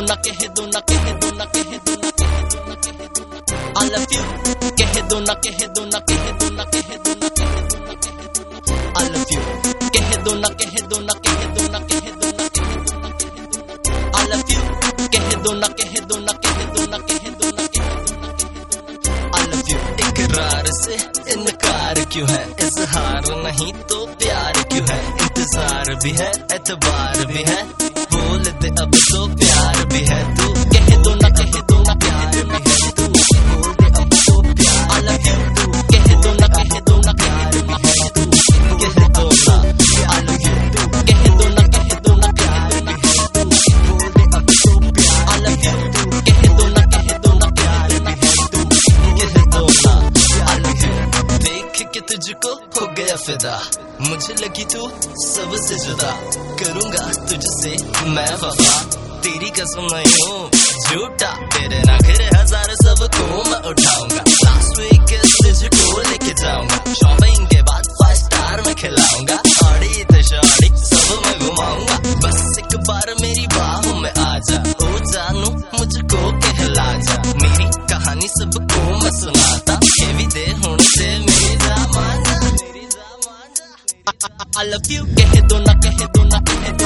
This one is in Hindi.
ना कह दो ना कह दो ना कह दो ना कह दो ना कह दो I love you कह दो ना कह दो ना कह दो ना कह दो ना कह दो ना कह दो I love you कह दो ना कह दो ना कह दो ना कह दो ना कह दो ना I love you कह दो ना कह दो ना कह दो ना कह दो ना कह दो I love you इकरार से इनकार क्यों है इजहार नहीं तो प्यार क्यों है इंतजार भी है एतबार भी है बोल दे अब तो प्यार भी है तू कह दो ना कह दो ना प्यार भी है तू बोल दे अब तो प्यार I love you तू कह दो ना कह दो ना प्यार भी है तू कह दो ना I love you तू कह दो ना कह दो ना प्यार भी है तू बोल दे अब तो प्यार I love you तू कह दो ना प्यार भी है तू कह दो ना I love you देख के तुझको हो गया फिदा मुझे लगी तू सबसे जुदा करूंगा तुझसे मैं वफा तेरी कसम नहीं हूँ झूठा तेरे नखरे हजार सबको मैं उठाऊंगा लास्ट वीक तुझको लेके जाऊंगा शॉपिंग के बाद 5 स्टार में खिलाऊंगा ऑडी तो शॉडी सब मैं घुमाऊंगा बस एक बार मेरी बाहों में आ जा ओ जानू मुझको कहला जा मेरी कहानी सबको मैं सुनाता भी दे हूँ से मेरी जा माना I love you कह दो ना कह दो ना कह दो